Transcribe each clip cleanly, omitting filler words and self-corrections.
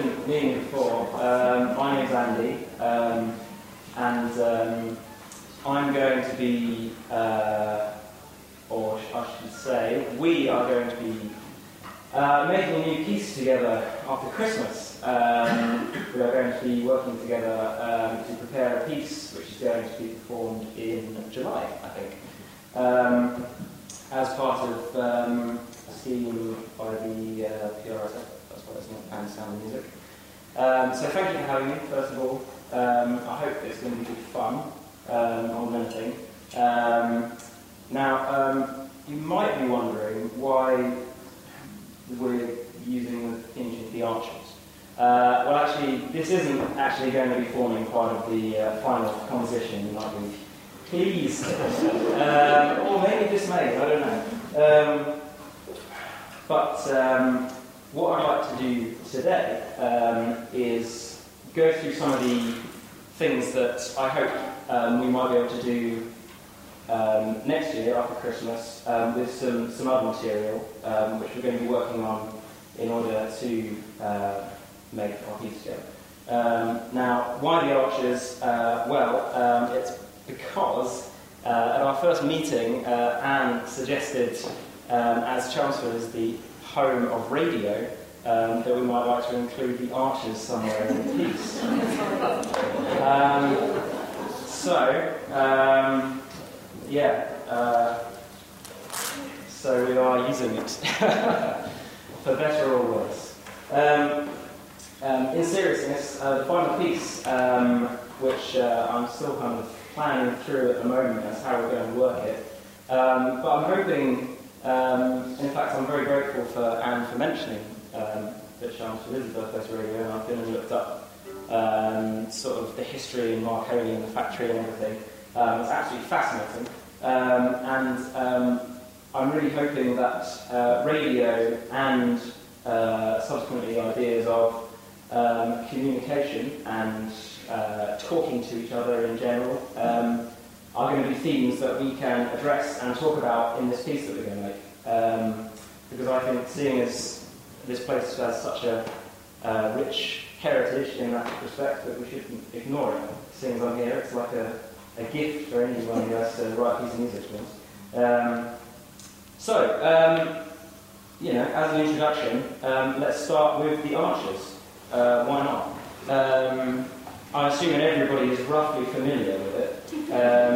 didn't meet me before, my name's Andy, and I'm going to be, or I should say, we are going to be making a new piece together after Christmas. We are going to be working together to prepare a piece which is going to be performed in July, I think, as part of a scheme by the PRSF, that's what it's not, and Sound and Music. So thank you for having me, first of all. I hope it's going to be good fun, more than anything. Now, you might be wondering why we're using the theme tune The Archers. Well, actually, this isn't actually going to be forming part of the final composition, you might be pleased, or maybe dismayed, I don't know. But what I'd like to do today is go through some of the things that I hope we might be able to do next year after Christmas with some other material which we're going to be working on in order to make our piece together. Now, why The Archers? Well, it's because at our first meeting, Anne suggested, as Chelmsford is the home of radio, that we might like to include The Archers somewhere in the piece. So we are using it, for better or worse. In seriousness, the final piece, which I'm still kind of planning through at the moment as how we're going to work it, but I'm hoping, in fact I'm very grateful for Anne for mentioning that Chelmsford is a birthplace radio, and I've been and looked up sort of the history in Marconi and the factory and everything. It's absolutely fascinating, and I'm really hoping that radio and subsequently ideas of communication and talking to each other in general are going to be themes that we can address and talk about in this piece that we're going to make. Because I think, seeing as this place has such a rich heritage in that respect, that we shouldn't ignore it. Seeing as I'm here, it's like a gift for anyone who has to write a piece of music to us. You know, as an introduction, let's start with The Archers. Why not? I'm assuming everybody is roughly familiar with it.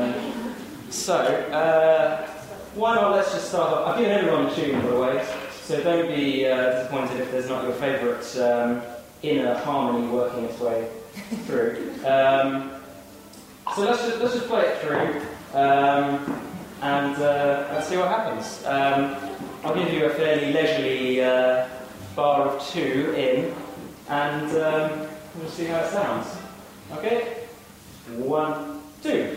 Why not let's just start off. I've given everyone a tune, by the way, so don't be disappointed if there's not your favourite inner harmony working its way through. So let's just play it through and let's see what happens. I'll give you a fairly leisurely bar of 2 in, and we'll see how it sounds. Okay? 1, 2.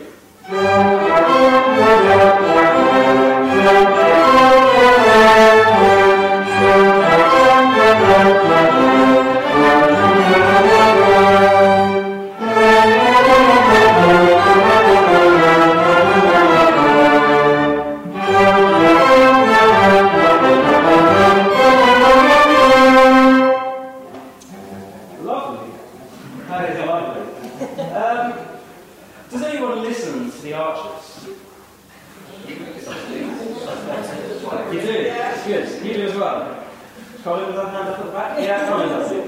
Does anyone listen to The Archers? You do? Yeah. Good. You do as well? Colin, with that hand up at the back? Yeah, Colin does it.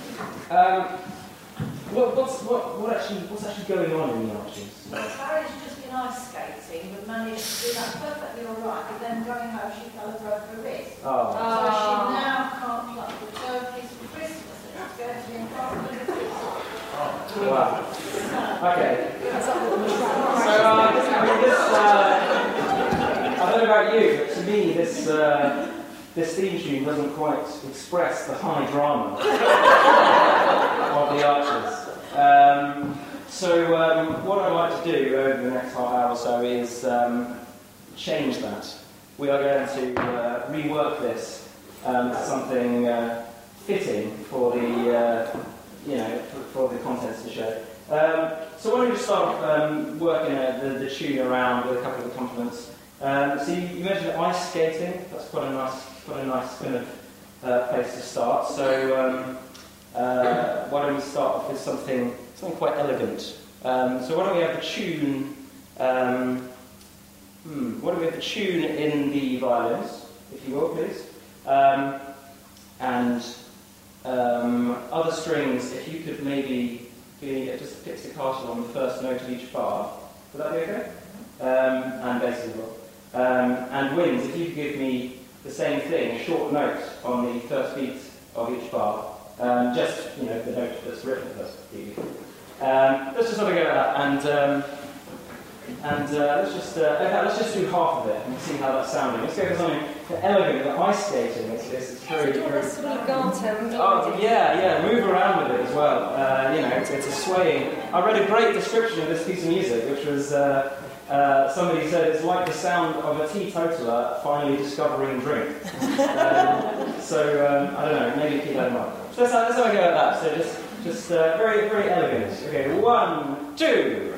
What's actually going on in The Archers? Well, Harry's just been ice skating, but managed to do that perfectly alright, but then going home she fell and broke her wrist. Oh. So she now can't pluck the turkeys for Christmas, and it's going to be impossible to do. Wow. Okay. I don't know about you, but to me this theme tune doesn't quite express the high drama of The Archers. What I'd like to do over the next half hour or so is change that. We are going to rework this as something fitting for the for the contents of the show. So why don't we just start off working the tune around with a couple of accompaniments. So you mentioned ice skating. That's quite a nice kind of place to start. So start off with something quite elegant. So why don't we have the tune? Why don't we have the tune in the violins, if you will, please? And other strings, if you could maybe just pizzicato on the first note of each bar. Would that be okay? And bass as well. And winds, if you could give me the same thing, a short note on the first beat of each bar. Just, the note that's written first beat. Let's just have a go at that. And let's just do half of it and see how that's sounding. Let's go for something elegant, the ice skating. It's very, very... Oh, yeah, move around with it as well. It's a swaying. I read a great description of this piece of music, which was somebody said it's like the sound of a teetotaler finally discovering drink. So I don't know, maybe keep that in mind. So let's have a go at that. So just very, very elegant. Okay, 1, 2.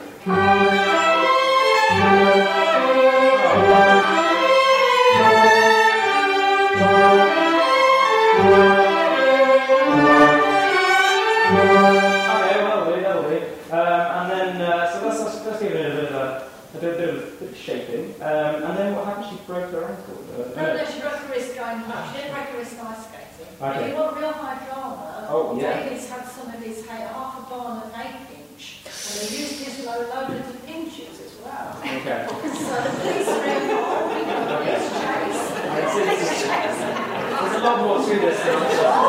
And then, so let's give it a bit of shaping. And then what happened? She broke her ankle. No, she broke her wrist going up. She didn't break her wrist ice skating. Okay. If you want real high drama, David's had some of his hair, half a bar and an 8 inch. And he used his loaded to pinches as well. Okay. So the police are involved, police chase. There's a lot more to this than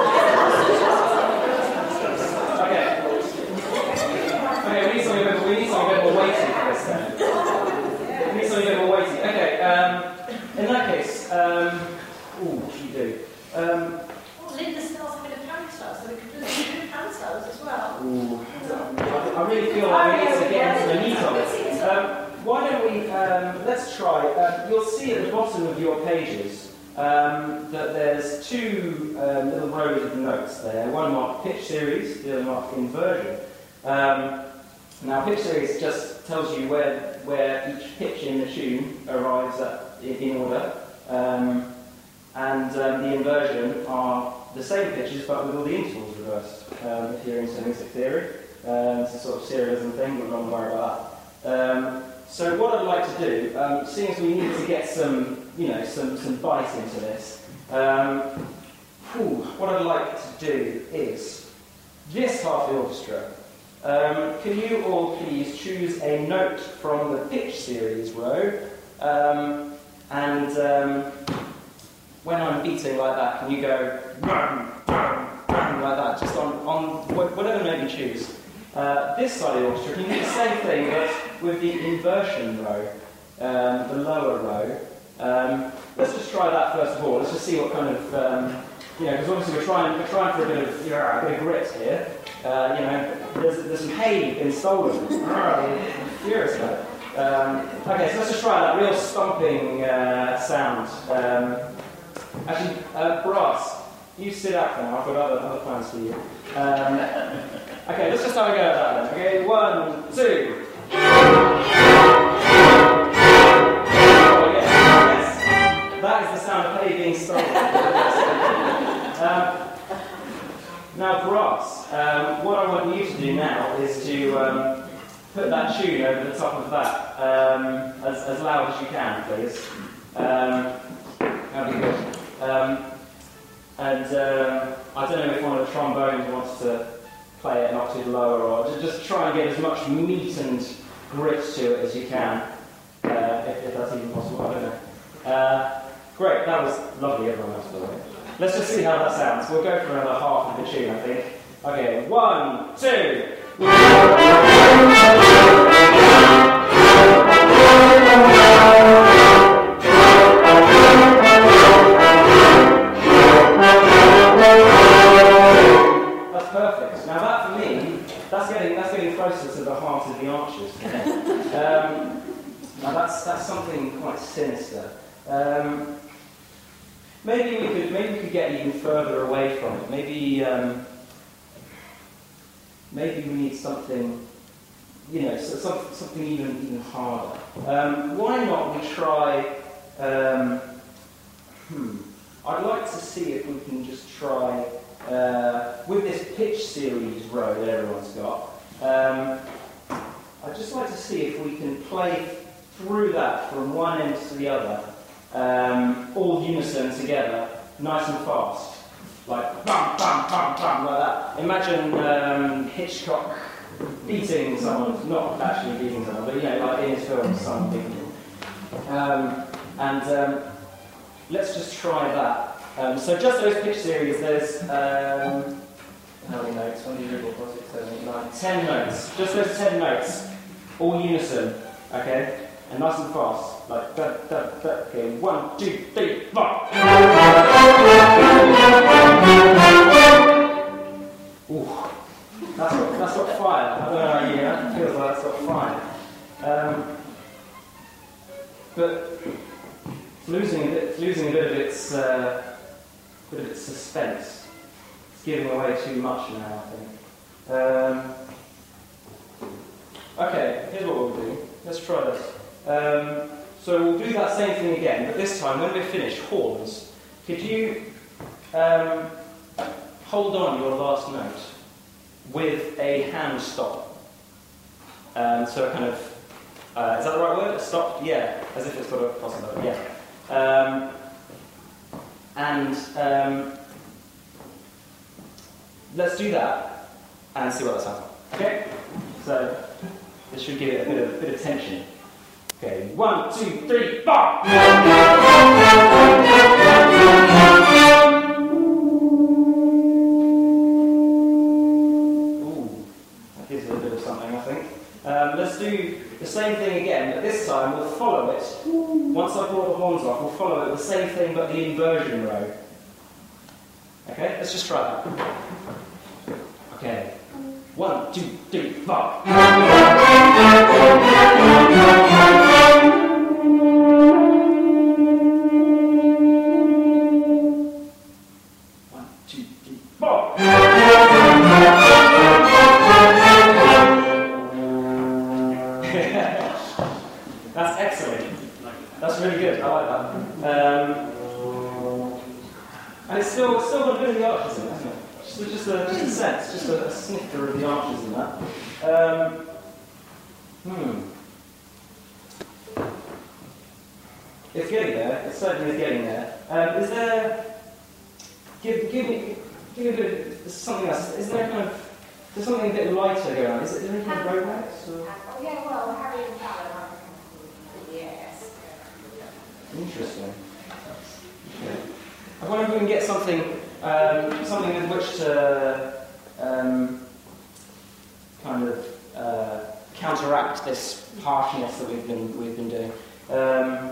Okay, we need something a bit more weighty for this then. Okay, in that case, what should we do? Linda still has a bit of panto, so we could do two pantos as well. I really feel like we need to get into the meat of it. Why don't we, let's try, you'll see at the bottom of your pages that there's two little rows of notes there, one marked pitch series, the other marked inversion. Now, pitch series just tells you where each pitch in the tune arrives at in order, and the inversion are the same pitches but with all the intervals reversed. If you're into music theory, it's a sort of serialism thing, but don't worry about that. So what I'd like to do, seeing as we need to get some bite into this, what I'd like to do is this half of the orchestra. Can you all please choose a note from the pitch series row, and when I'm beating like that, can you go like that, just on whatever note you choose. This side of the orchestra, can you do the same thing, but with the inversion row, the lower row. Let's just try that first of all. Let's just see what kind of, because obviously we're trying for a bit of grit here. There's some hay been stolen. I'm furious about it. Okay, so let's just try that real stomping sound. Actually, brass, you sit out for now. I've got other plans for you. Okay, let's just have a go at that then. Okay, 1, 2. Oh yes. That is the sound of hay being stolen. Now, brass. What I want you to do now is to put that tune over the top of that as loud as you can, please. That'd be good. I don't know if one of the trombones wants to play it an octave lower, or just try and get as much meat and grit to it as you can, if that's even possible. I don't know. Great, that was lovely, everyone else, by the way. Let's just see how that sounds. We'll go for another half of the tune, I think. Okay, 1, 2. That's perfect. Now that for me, that's getting closer to the heart of the Archers. Now that's something quite sinister. Maybe we could get even further away from it. Maybe we need something, something even harder. Why not we try? I'd like to see if we can just try with this pitch series row that everyone's got, I'd just like to see if we can play through that from one end to the other, all unison together, nice and fast. Like bum, bum, bum, bum, like that. Imagine Hitchcock beating someone, not actually beating someone, but like in his films, someone beating him. Let's just try that. So just those pitch series, there's how many notes? 1, 2, 3, 4, 5, 6, 7, 8, 9, 10 notes. Just those 10 notes, all unison, okay? And nice and fast, like da da da. Okay, 1, 2, 3, 4. Ooh, that's got fire. I don't know, it feels like that's got fire. But it's losing a bit of its suspense. It's giving away too much now, I think. Okay, here's what we'll do. Let's try this. So we'll do that same thing again, but this time when we're finished, horns, could you hold on your last note with a hand stop? So kind of, is that the right word? A stop? Yeah, as if it's got a possibility, yeah. Let's do that and see what that sounds like. Okay? So this should give it a bit of tension. Okay, 1, 2, 3, 4! Ooh, that gives it a bit of something, I think. Let's do the same thing again, but this time we'll follow it. Once I've brought the horns off, we'll follow it with the same thing but the inversion row. Okay, let's just try that. Okay, 1, 2, 3, 4. That's excellent. That's really good. I like that. And it's still got a bit of the arches in it, hasn't it? Just a sense, just a snifter of the arches in that. It's getting there. It certainly is getting there. Is there? Give me a bit of something else. Is there kind of? There's something a bit lighter going on. Is there any kind of romance? Yeah, well, Harry and Alan, yes. Interesting. Okay. I wonder if we can get something with which to kind of counteract this harshness that we've been doing. How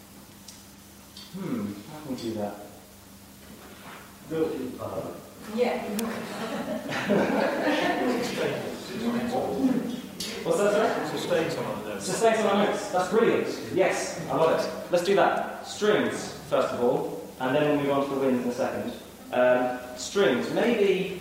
can we do that? Yeah. What's that, sir? Sustain some of the notes. Sustain some of the notes. That's brilliant. Yes, I love it. Let's do that. Strings, first of all, and then we'll move on to the winds in a second. Strings. Maybe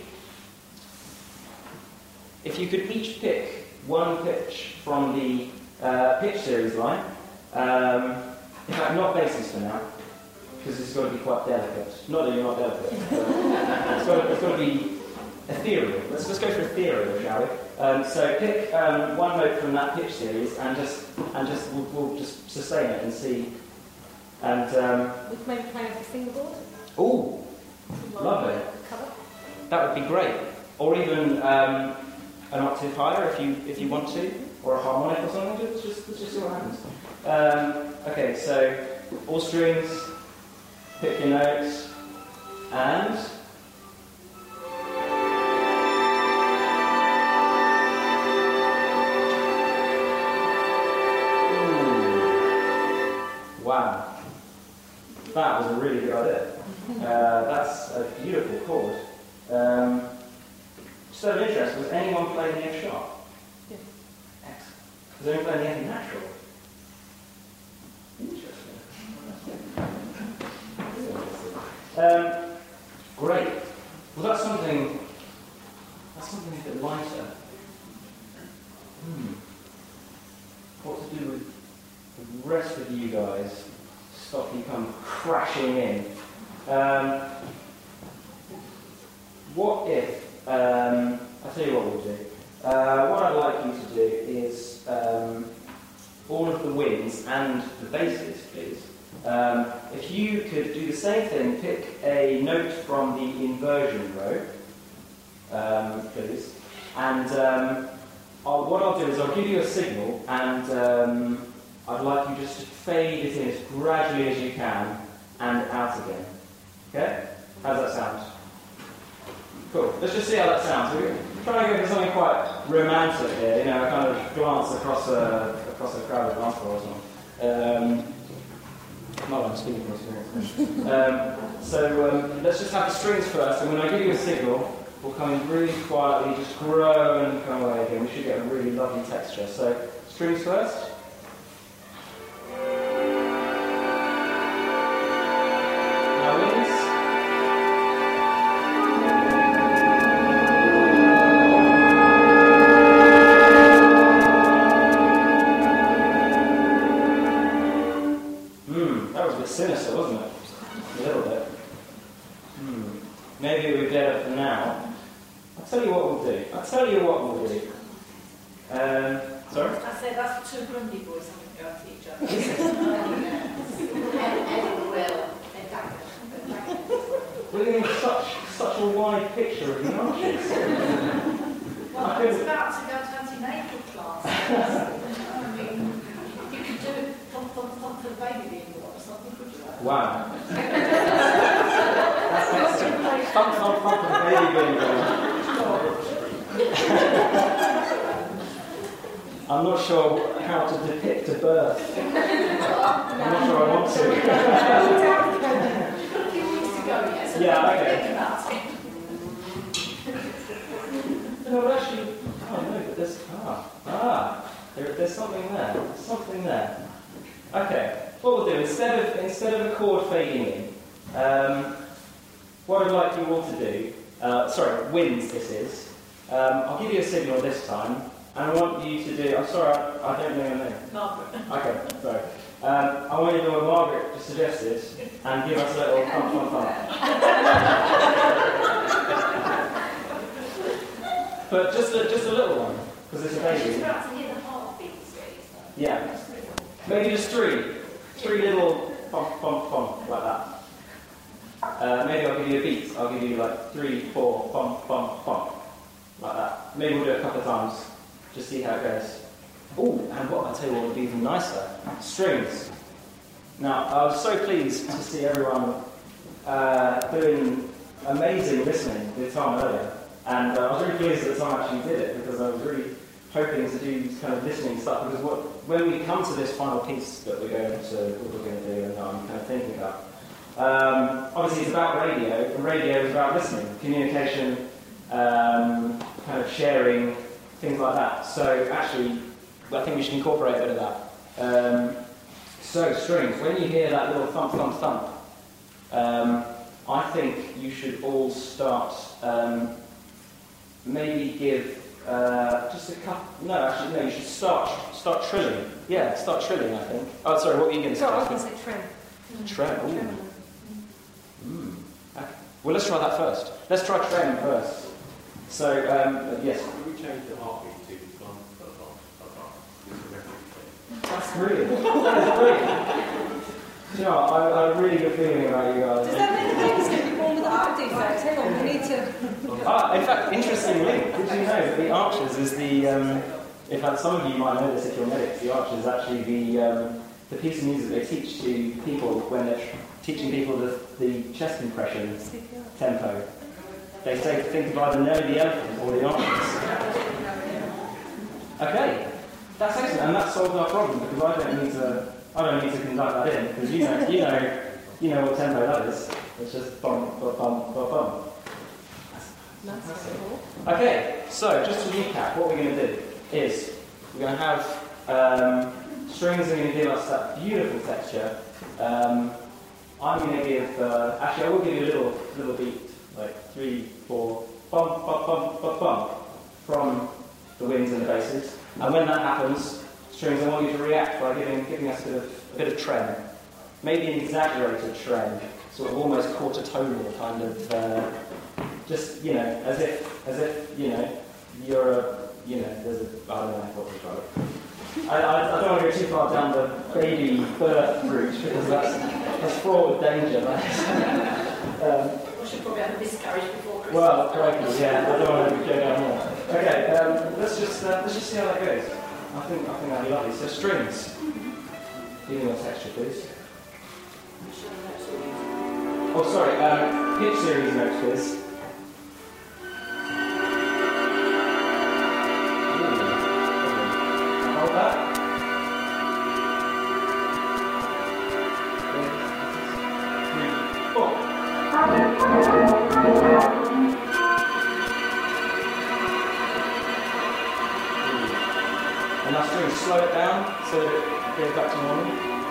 if you could each pick one pitch from the pitch series line. In fact, not basses for now, because it's got to be quite delicate. Not that you're not delicate. But it's got to be ethereal. Let's go for ethereal, shall we? So pick one note from that pitch series and we'll just sustain it and see. And we can maybe play with the fingerboard. Oh, lovely. That would be great. Or even an octave higher if you want to, or a harmonic or something. Let's just see what happens. Okay, so all strings. Pick your notes and. Wow, that was a really good idea. That's a beautiful chord. Just out of interest, was anyone playing the F sharp? Yeah. Excellent. Was anyone playing the F natural? Interesting. Great. Well, that's something a bit lighter. What to do with the rest of you guys? Stop you come crashing in. what if, I'll tell you what we'll do. What I'd like you to do is all of the winds and the basses, please. If you could do the same thing, pick a note from the inversion row, please. And what I'll do is I'll give you a signal, and I'd like you just to fade it in as gradually as you can and out again. Okay? How does that sound? Cool. Let's just see how that sounds. We're trying to go for something quite romantic here, you know, a kind of glance across a crowded dance floor or something. Not like I'm speaking from experience. So let's just have the strings first, and when I give you a signal, we'll come in really quietly, just grow and come away again. We should get a really lovely texture. So, strings first. Now winds. That was a bit sinister, wasn't it? A little bit. Maybe we'll get it for now. I'll tell you what we'll do. Sorry? I said that's two Grundy boys having to go at each other. We're getting such a wide picture of the arches. Well, I was about to go to antenatal class. I mean, you could do it thump for the baby being born or something, could you? Wow. Thump for the baby being born. I'm not sure how to depict a birth. I'm not sure I want to. A few weeks ago, yes. Yeah, okay. Think about it. No, actually, oh no, but there's something there. There's something there. Okay, what we'll do, instead of a chord fading in, what I'd like you all to do, winds this is, I'll give you a signal this time, and I want you to do, I'm sorry, I don't know your name. Margaret. Okay, sorry. I want you to do what Margaret just suggested, and give us a little thump. But just a little one, because it's a baby. She's about to hear the heartbeats, really. Yeah. Maybe just three little pom, like that. Maybe I'll give you a beat. I'll give you like 3, 4, pom, like that. Maybe we'll do it a couple of times. Just see how it goes. Oh, and what I'll tell you what would be even nicer. Strings. Now, I was so pleased to see everyone doing amazing listening with Tom earlier. And I was really pleased that Tom actually did it, because I was really hoping to do kind of listening stuff. Because when we come to this final piece that we're going to do, and I'm kind of thinking about, obviously it's about radio, and radio is about listening, communication, kind of sharing, things like that. So actually, I think we should incorporate a bit of that. So strings, when you hear that little thump, I think you should all start, maybe give just a couple. No, actually, no. You should start trilling. Yeah, start trilling. I think. Oh, sorry. What were you going to say? So I was going to say trem. Trem. Okay. Well, let's try that first. Let's try trem first. So, yes. Can we change the heartbeat to bum? That's brilliant. That is brilliant. You know, I have a really good feeling about you guys. Does that mean the baby's going to be born with a heart defect? Hang on, we need to... In fact, interestingly, did you know that the Archers is the... in fact, some of you might know this if you're medics. The Archers is actually the piece of music they teach to people when they're teaching people the chest compression tempo. They say think of either Nelly the Elephant or the Archers. Okay, that's excellent, and that solves our problem, because I don't need to conduct that in, because you know what tempo that is. It's just bum. Okay, so just to recap, what we're going to do is we're going to have strings are going to give us that beautiful texture. I'm going to give, actually I will give you a little beat, like 3, 4, bum, from the winds and the basses. And when that happens, strings, I want you to react by giving us a bit of trem. Maybe an exaggerated trem, sort of almost quarter tonal kind of just, you know, as if, you know, you're a, you know, there's a, I don't know what to describe it. I don't want to go too far down the baby birth route because that's fraught with danger. We should probably have a miscarriage before Christmas. Well, crikey, yeah, I don't want to go down more. Okay, let's just see how that goes. I think that'd be lovely. So strings. Give me your texture, please. Oh, sorry. Pitch series notes, please. Hold that. And that string, slow it down so that it goes back to normal.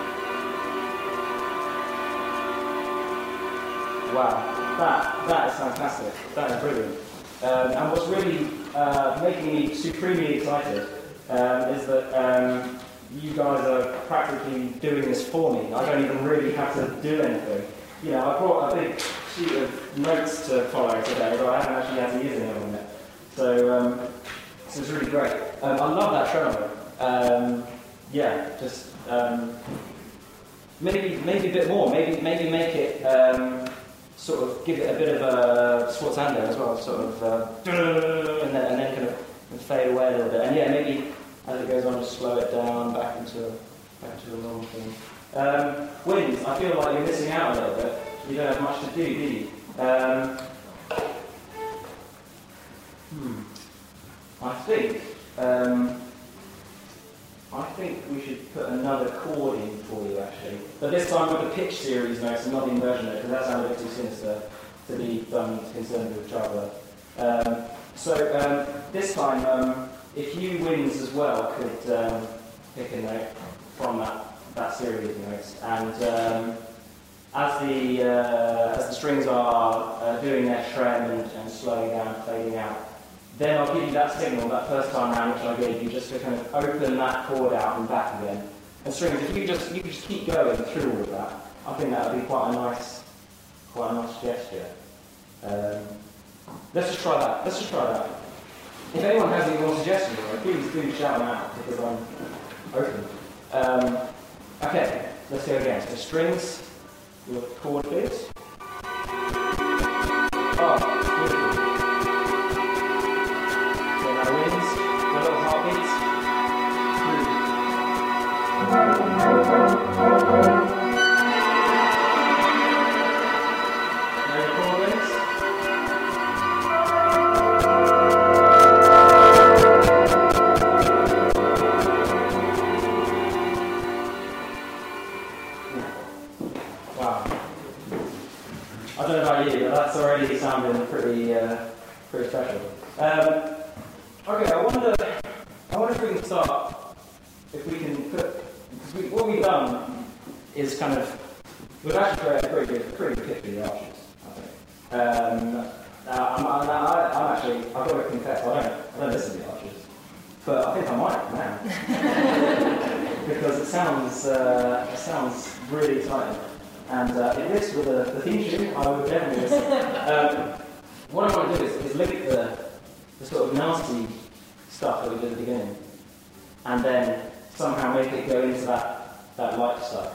Wow, that is fantastic. That is brilliant. And what's really making me supremely excited is that you guys are practically doing this for me. I don't even really have to do anything. You know, I brought a big sheet of notes to follow today, but I haven't actually had to use any of them yet. So this is really great. I love that tremolo. Yeah, just maybe a bit more. Maybe make it sort of give it a bit of a sforzando as well, sort of, and then kind of fade away a little bit. And yeah, maybe as it goes on, just slow it down back into a normal thing. Winds, I feel like you're missing out a little bit. You don't have much to do you? I think we should put another chord in for you, actually. But this time with the pitch series notes and not the inversion note, because that sounded a bit too sinister to be concerned with child birth. So this time, if you winds as well could pick a note from that series of notes, and as the strings are doing their trem and slowing down, fading out, then I'll give you that signal that first time round, which I gave you, just to kind of open that chord out and back again. And strings, if you just keep going through all of that, I think that would be quite a nice gesture. Let's just try that. If anyone has any more suggestions, please do shout them out because I'm open. Okay, let's go again. So strings, your chord please. Oh, beautiful. So now winds, the little heartbeats. Now your chord winds. Wow. I don't know about you, but that's already sounding pretty special. Okay, I wonder if we can start, if we can put, because what we've done is kind of, we've actually created a pretty good picture of the arches, I think. I'm actually, I've got to confess, I don't listen to the arches, but I think I might now. Because it sounds really exciting. And it lists with the theme tune, I would definitely listen. What I want to do is look at the sort of nasty stuff that we did at the beginning, and then somehow make it go into that light stuff.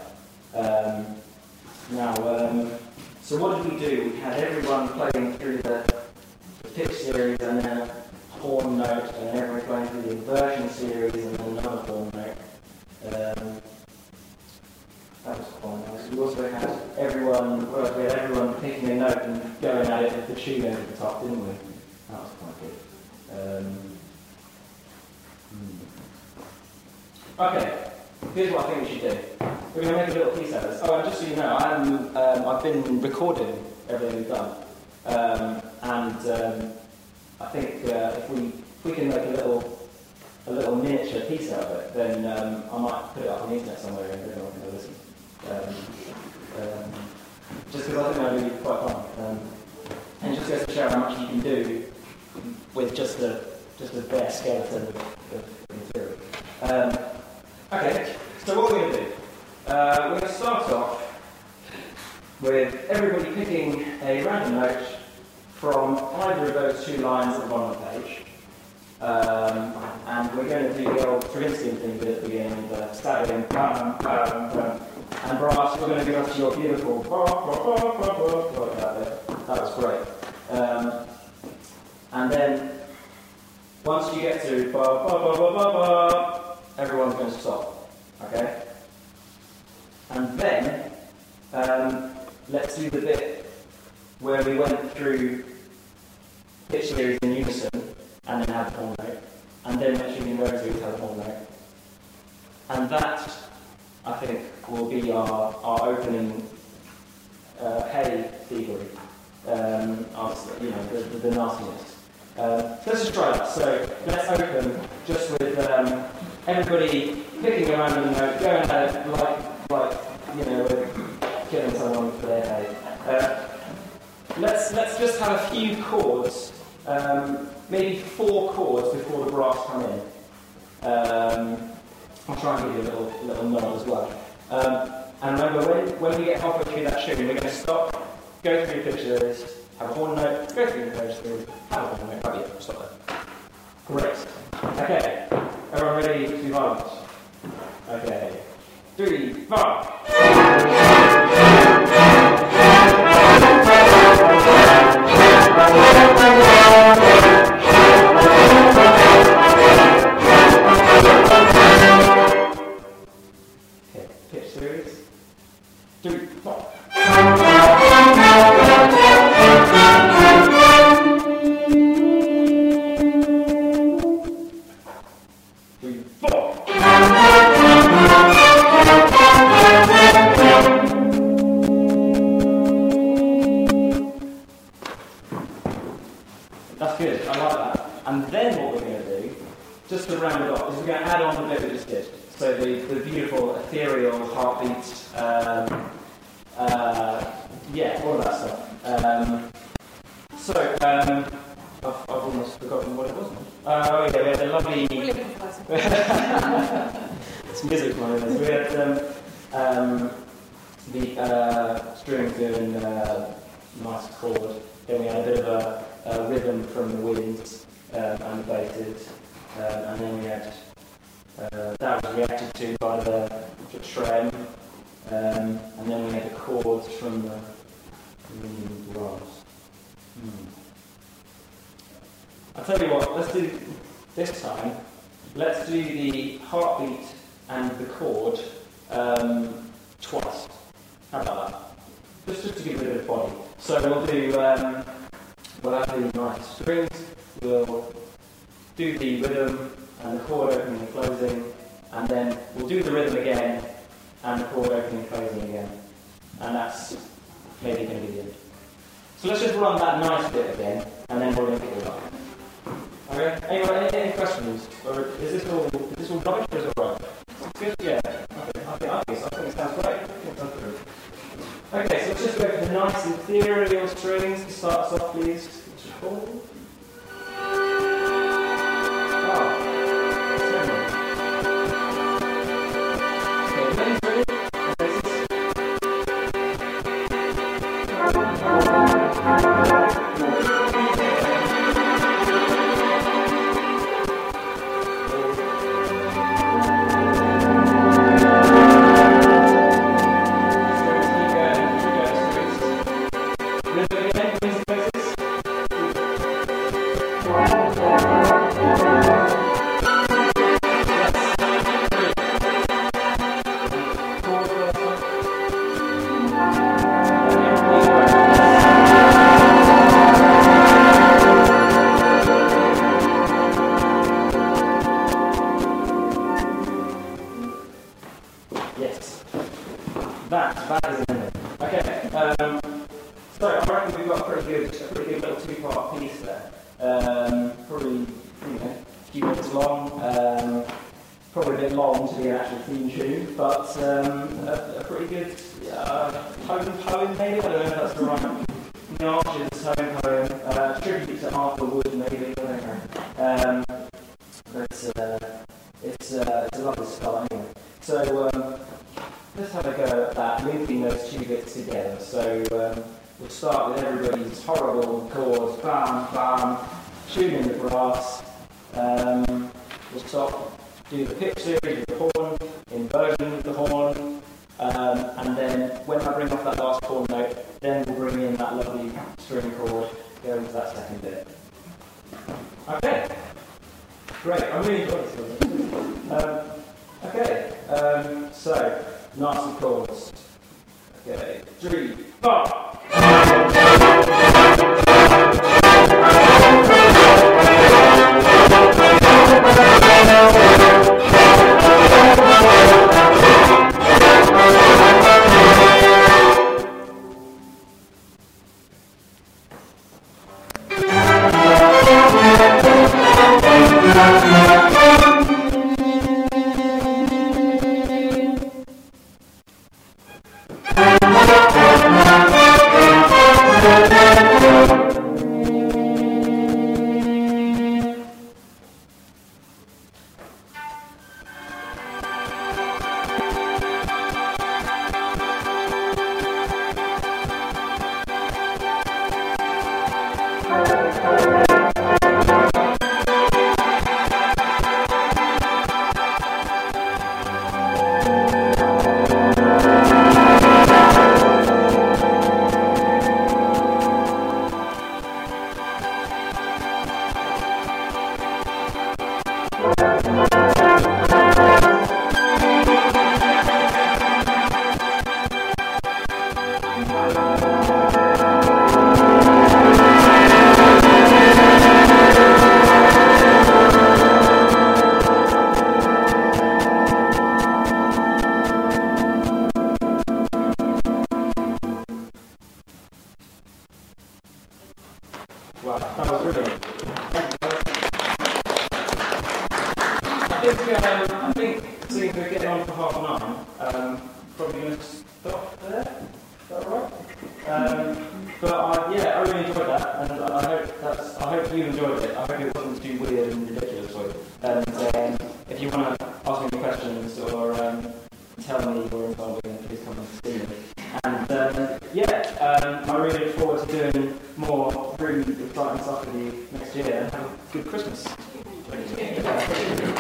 So what did we do? We had everyone playing through the pitch series, and then a horn note, and then everyone going through the inversion series, and then another horn note. That was quite nice. We also had everyone picking a note and going at it with the tune over the top, didn't we? That was quite good. Okay, here's what I think we should do. We're going to make a little piece out of this. Oh, and just so you know, I've been recording everything we've done, and I think if we can make a little miniature piece out of it, then I might put it up on the internet somewhere and everyone can listen. Just because I think that would be quite fun, and just goes to show how much you can do with just a bare skeleton of material. Okay, so what we're going to do, we're going to start off with everybody picking a random note from either of those two lines at the bottom of the page. And we're going to do the old Stravinsky thing at the beginning, the stab again, bam, bam, bam. And brass, you're going to give us your beautiful that was great. And then, once you get to ba ba ba ba ba ba, everyone's going to stop. Okay? And then, let's do the bit where we went through pitch series in unison and then have the horn note. And then let's do the series have the horn note. And that, I think, will be our opening hey thievery. The nastiness. So let's just try that. So let's open just with everybody picking a random note, going at it like killing someone for their hay. Let's just have a few chords, maybe 4 chords before the brass come in. I'll try and give you a little nod as well. And remember, when we get halfway through that tune, we're going to stop, go through the pitch series, have a horn note, go through the pitch series, have a horn note. Oh yeah, stop there. Great. Okay. Everyone ready to be violent? Okay. 3, 4. Okay, pitch series. 3, 4. 3, 4. That's good, I like that. And then what we're going to do, just to round it off, is we're going to add on the bit we just did. So the beautiful ethereal heartbeat, all of that stuff. I've almost forgotten what it was. Oh yeah, we had a lovely... It's music moment. We had the strings doing nice chord. Then we had a bit of a rhythm from the winds animated, and then we had that was reacted to by the trem, and then we had the chords from the brass. I'll tell you what, let's do this time. Let's do the heartbeat and the chord twice. How about that? Just to give it a bit of body. So we'll do, we'll have the nice strings, we'll do the rhythm and the chord opening and closing, and then we'll do the rhythm again and the chord opening and closing again. And that's maybe going to be the end. So let's just run that nice bit again, and then we'll link it all up. Okay? Anyone, any questions? Or is this all rubbish or is it right? Good? Yeah. Okay. I think it sounds great. Okay, so let's just go for the nice ethereal strings to start us off, please. That is an ending. Okay, so I reckon we've got a pretty good little two-part piece there. Probably, a few minutes long, probably a bit long to be an actual theme tune, but a pretty good poem maybe, I don't know if that's the right. The Archer's poem, tribute to Arthur Wood maybe, I don't know. But it's a lovely start anyway. So let's have a go at that, linking those two bits together. So we'll start with everybody's horrible chords, bam, bam, shooting the brass. We'll stop, do the pitch series with the horn, inversion with the horn, and then when I bring off that last horn note, then we'll bring in that lovely string chord, go into that second bit. Okay, great, I'm really enjoying this. Okay, so, nasty chords. Okay, 3, 4. Wow, that was brilliant. I think seeing we're getting on for 9:30, probably going to stop there. Is that right? But yeah, I really enjoyed that, and I hope you enjoyed it. I hope it wasn't too weird and ridiculous for you. And if you want to ask me any questions or tell me you're involved in it, please come and see me. And I really look forward to doing more really exciting stuff with you next year. And have a good Christmas.